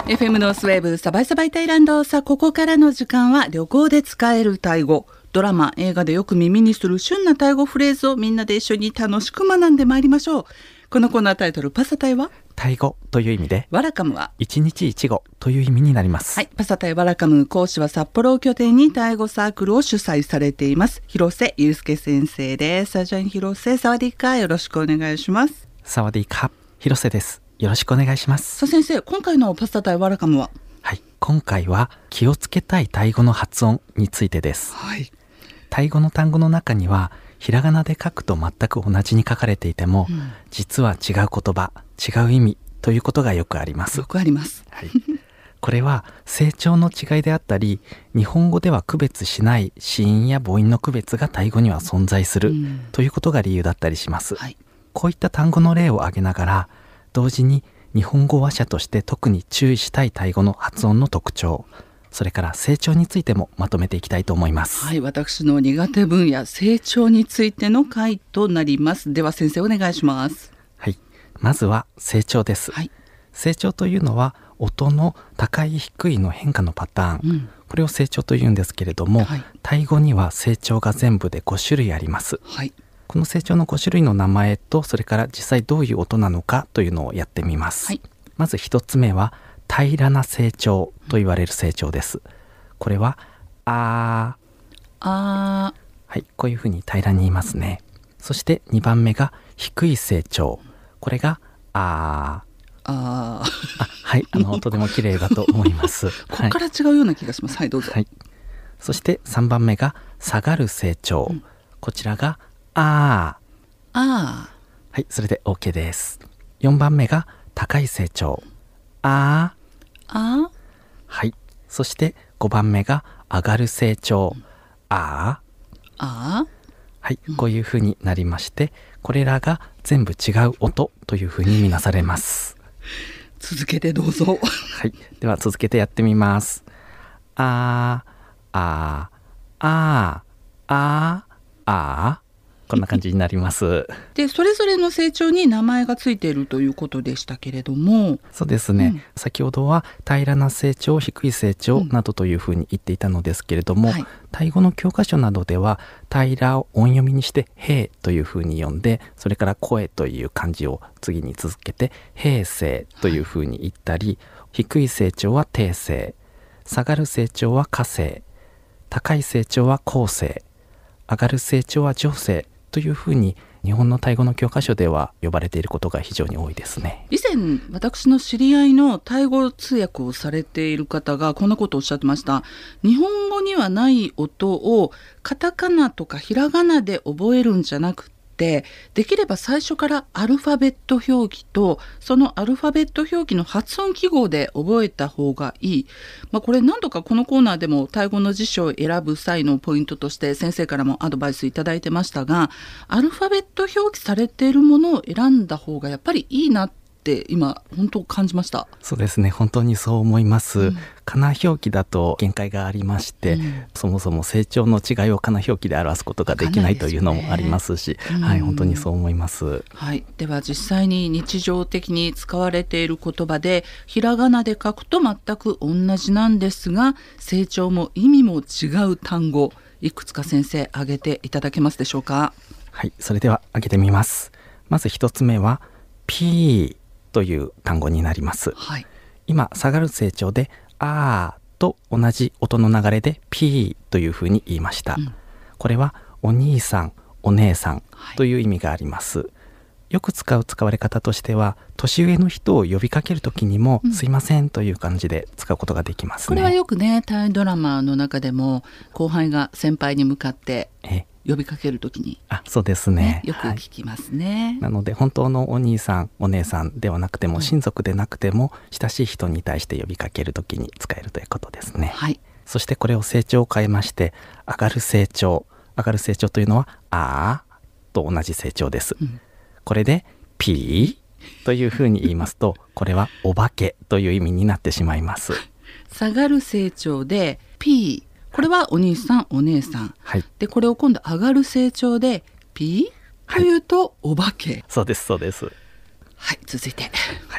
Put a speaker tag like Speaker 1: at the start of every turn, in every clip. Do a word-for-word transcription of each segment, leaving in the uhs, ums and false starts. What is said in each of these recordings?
Speaker 1: エフエム ノースウェーブサバイサバイタイランド。さあここからの時間は旅行で使えるタイ語、ドラマ映画でよく耳にする旬なタイ語フレーズをみんなで一緒に楽しく学んでまいりましょう。このコーナータイトルパサタイは
Speaker 2: タイ語という意味で、
Speaker 1: ワラカムは
Speaker 2: 一日一語という意味になります。
Speaker 1: はい、パサタイワラカム講師は札幌を拠点にタイ語サークルを主催されています広瀬祐介先生です。じゃあ広瀬サワディーカー、よろしくお願いします。
Speaker 2: サワディーカー、広瀬です。よろしくお願いします。
Speaker 1: さあ先生、今回のパサタイワラカムは
Speaker 2: はい、今回は気をつけたいタイ語の発音についてです。
Speaker 1: はい、
Speaker 2: タイ語の単語の中にはひらがなで書くと全く同じに書かれていても、うん、実は違う言葉、違う意味ということがよくあります。
Speaker 1: よくあります、
Speaker 2: はい、これは成長の違いであったり、日本語では区別しない子音や母音の区別がタイ語には存在する、うん、ということが理由だったりします、はい、こういった単語の例を挙げながら、同時に日本語話者として特に注意したいタイ語の発音の特徴、それから成長についてもまとめていきたいと思います。
Speaker 1: はい、私の苦手分野成長についての回となります。では先生お願いします。
Speaker 2: はい、まずは成長です、はい、成長というのは音の高い低いの変化のパターン、うん、これを成長というんですけれども、はい、タイ語には成長が全部でご種類あります、はい、この成長のご種類の名前と、それから実際どういう音なのかというのをやってみます、はい、まず一つ目は平らな成長と言われる成長です。これはあー
Speaker 1: あー、
Speaker 2: はい、こういうふうに平らに言いますね。そしてにばんめが低い成長、これがあー
Speaker 1: あー
Speaker 2: あ、はい、あのとても綺麗だと思います
Speaker 1: ここから違うような気がします。はい、どうぞ、
Speaker 2: はい、そしてさんばんめが下がる成長、うん、こちらがあー
Speaker 1: あー、
Speaker 2: はい、それで OK です。よんばんめが高い成長、あー
Speaker 1: あー、
Speaker 2: はい、そしてごばんめが上がる成長、あー
Speaker 1: あー、
Speaker 2: はい、こういう風になりまして、これらが全部違う音という風に見なされます。
Speaker 1: 続けてどうぞ。
Speaker 2: はい、では続けてやってみます。あーあーあーあーあー、こんな感じになります
Speaker 1: で、それぞれの成長に名前がついているということでしたけれども、
Speaker 2: そうですね、うん、先ほどは平らな成長、低い成長などというふうに言っていたのですけれども、うん、はい、タイ語の教科書などでは平らを音読みにして平というふうに読んで、それから声という漢字を次に続けて平成というふうに言ったり、はい、低い成長は低成、下がる成長は下成、高い成長は高成、上がる成長は上成というふうに日本のタイ語の教科書では呼ばれていることが非常に多いですね。
Speaker 1: 以前私の知り合いのタイ語通訳をされている方がこんなことをおっしゃってました。日本語にはない音をカタカナとかひらがなで覚えるんじゃなくて、できれば最初からアルファベット表記とそのアルファベット表記の発音記号で覚えた方がいい、まあ、これ何度かこのコーナーでもタイ語の辞書を選ぶ際のポイントとして先生からもアドバイスいただいてましたが、アルファベット表記されているものを選んだ方がやっぱりいいなって今本当感じました。
Speaker 2: そうですね、本当にそう思います、うん、カナ表記だと限界がありまして、うん、そもそも成長の違いをカナ表記で表すことができないというのもありますし、うん、はい、本当にそう思います、
Speaker 1: はい、では実際に日常的に使われている言葉でひらがなで書くと全く同じなんですが、成長も意味も違う単語、いくつか先生挙げていただけますでしょうか。
Speaker 2: はい、それでは挙げてみます。まず一つ目は Pという単語になります、はい、今下がる成長であーと同じ音の流れで P というふうに言いました、うん、これはお兄さんお姉さんという意味があります、はい、よく使う使われ方としては年上の人を呼びかけるときにも、うん、すいませんという感じで使うことができますね。
Speaker 1: これはよくね、タイドラマの中でも後輩が先輩に向かってえ呼びかけるときに、
Speaker 2: あ、そうですね、
Speaker 1: ね、よく聞きますね、はい、
Speaker 2: なので本当のお兄さんお姉さんではなくても、うん、親族でなくても親しい人に対して呼びかけるときに使えるということですね、はい、そしてこれを成長を変えまして上がる成長、上がる成長というのはあーと同じ成長です、うん、これで P というふうに言いますとこれはお化けという意味になってしまいます。
Speaker 1: 下がる成長で P、これはお兄さんお姉さん、はい、でこれを今度上がる成長で P というとお化け、はい、
Speaker 2: そうですそうです。
Speaker 1: はい、続いて、
Speaker 2: はい、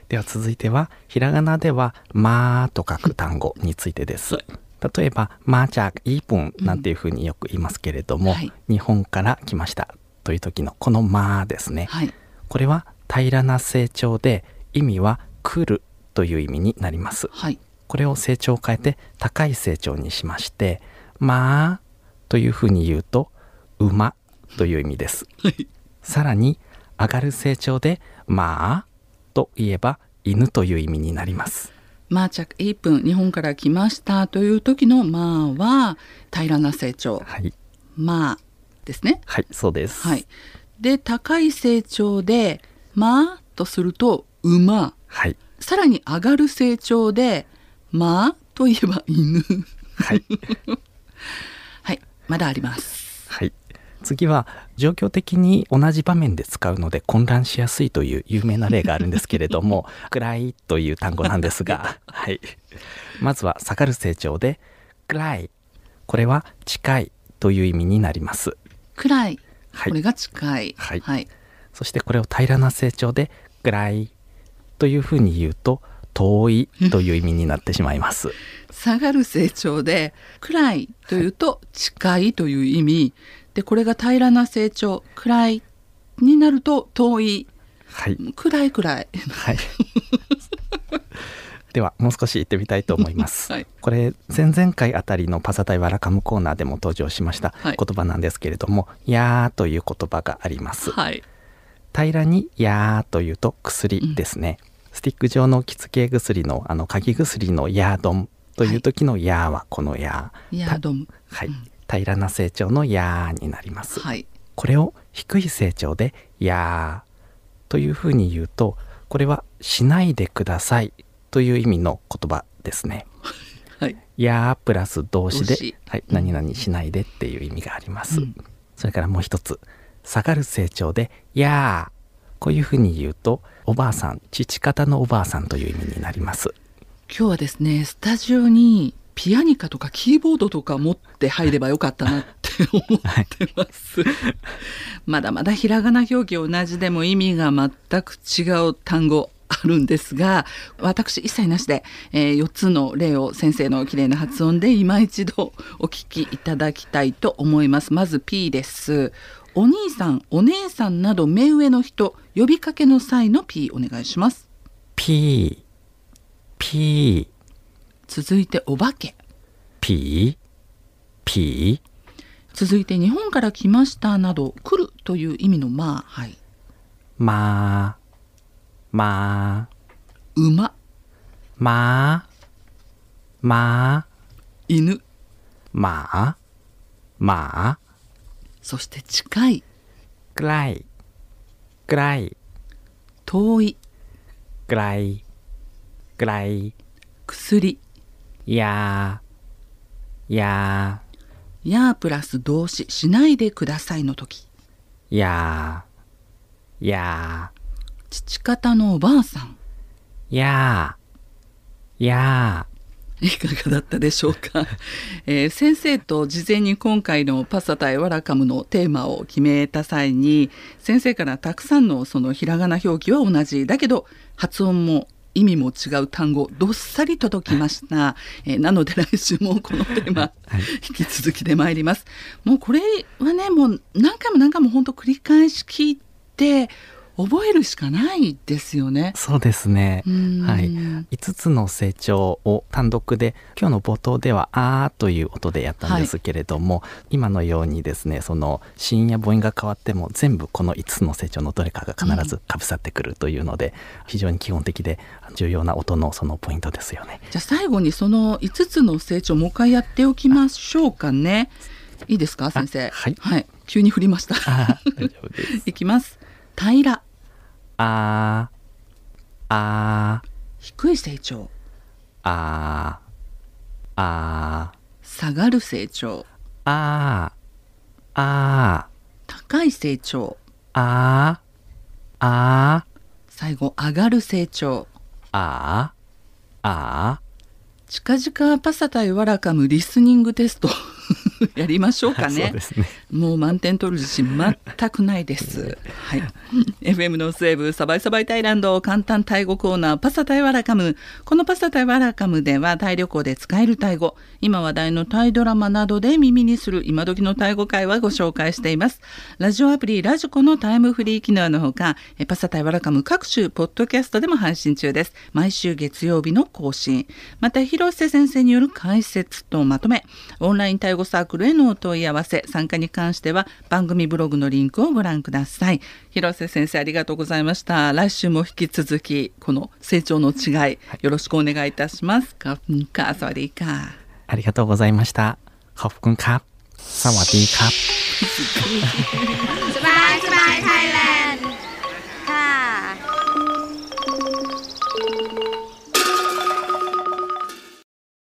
Speaker 2: では続いてはひらがなではまあと書く単語についてです。例えばまーちゃいいぷんなんていうふうによく言いますけれども、うんはい、日本から来ましたという時のこのまーですね、はい、これは平らな成長で意味は来るという意味になります、はい、これを成長を変えて高い成長にしましてまーというふうに言うと馬という意味です、はい、さらに上がる成長でまーと言えば犬という意味になります。
Speaker 1: まーちゃくいっぷん、日本から来ましたという時のまーは平らな成長、はい、まーですね。
Speaker 2: はい、そうです、
Speaker 1: はい、で高い成長でまーとすると馬、はい、さらに上がる成長でまーといえば犬はい、はい、まだあります。
Speaker 2: はい、次は状況的に同じ場面で使うので混乱しやすいという有名な例があるんですけれども暗いという単語なんですが、はい、まずは下がる成長で暗い、これは近いという意味になります。
Speaker 1: 暗い、はい、これが近い、
Speaker 2: はいはい、そしてこれを平らな成長で暗いというふうに言うと遠いという意味になってしまいます
Speaker 1: 下がる成長で暗いというと近いという意味、はいでこれが平らな成長暗いになると遠い、はい、暗い暗い、はい、
Speaker 2: ではもう少し言ってみたいと思います、はい、これ前々回あたりのパサタイワラカムコーナーでも登場しました言葉なんですけれども、はい、やーという言葉があります、はい、平らにやーというと薬ですね、うん、スティック状のきつ系薬のあの鍵薬のヤードンという時のヤーはこのヤー、
Speaker 1: ヤードン、
Speaker 2: はい、うん平らな成長のやーになります、はい、これを低い成長でやーというふうに言うとこれはしないでくださいという意味の言葉ですね、はい、やープラス動詞で動詞、はい、何々しないでっていう意味があります、うん、それからもう一つ下がる成長でやーこういうふうに言うとおばあさん父方のおばあさんという意味になります。
Speaker 1: 今日はですねスタジオにピアニカとかキーボードとか持って入ればよかったなって思ってます、はい、まだまだひらがな表記同じでも意味が全く違う単語あるんですが私一切なしで、えー、よっつの例を先生の綺麗な発音で今一度お聞きいただきたいと思います。まず P です。お兄さんお姉さんなど目上の人呼びかけの際の P お願いします。
Speaker 2: P P
Speaker 1: 続いてお化け
Speaker 2: P P
Speaker 1: 続いて日本から来ましたなど来るという意味のまあ、はい、
Speaker 2: まあまあ
Speaker 1: 馬
Speaker 2: まあまあ
Speaker 1: 犬
Speaker 2: まあまあ
Speaker 1: そして近い
Speaker 2: 暗い暗い
Speaker 1: 遠い
Speaker 2: 暗い暗い
Speaker 1: 薬
Speaker 2: やーや
Speaker 1: ーやープラス動詞しないでくださいの時
Speaker 2: やーやー
Speaker 1: 父方のおばあさん
Speaker 2: やーや
Speaker 1: ーいかがだったでしょうか、えー、先生と事前に今回のパサタイワラカムのテーマを決めた際に先生からたくさんのそのひらがな表記は同じだけど発音も意味も違う単語どっさり届きました、えー、なので来週もこのテーマ、はい、引き続きで参ります。もうこれはねもう何回も何回も本当繰り返し聞いて覚えるしかないですよね。
Speaker 2: そうですね、はい、いつつの成長を単独で今日の冒頭ではあーという音でやったんですけれども、はい、今のようにですねその子音や母音が変わっても全部このいつつの成長のどれかが必ずかぶさってくるというので、うん、非常に基本的で重要な音のそのポイントですよね。
Speaker 1: じゃあ最後にそのいつつの成長もう一回やっておきましょうかね。いいですか先生。
Speaker 2: はい、
Speaker 1: はい、急に振りました
Speaker 2: 大丈夫です
Speaker 1: いきます。平ら
Speaker 2: あーあー
Speaker 1: 低い成長
Speaker 2: あーあー
Speaker 1: 下がる成長
Speaker 2: あーあー
Speaker 1: 高い成長
Speaker 2: あーあー
Speaker 1: 最後上がる成長
Speaker 2: あーあ
Speaker 1: ー近々パサタイワラカムリスニングテストやりましょうかね。
Speaker 2: そうですね。
Speaker 1: もう満点取る自信全くないです。はい。エフエム ノースウェーブサバイサバイタイランド簡単タイ語コーナーパサタイワラカム。このパサタイワラカムではタイ旅行で使えるタイ語、今話題のタイドラマなどで耳にする今時のタイ語会話ご紹介しています。ラジオアプリラジコのタイムフリー機能のほか、パサタイワラカム各種ポッドキャストでも配信中です。毎週月曜日の更新、また広瀬先生による解説とまとめ、オンラインタイ語サークルへのお問い合わせ、参加に関しては番組ブログのリンクをご覧ください。広瀬先生ありがとうございました。来週も引き続きこの成長の違いよろしくお願いいたします。ขอบคุณค่ะสวัสดีค่ะ。
Speaker 2: ありがとうございました。ขอบคุณครับ。สวัสดีครับ。
Speaker 3: สบายสบายไทยแลนด์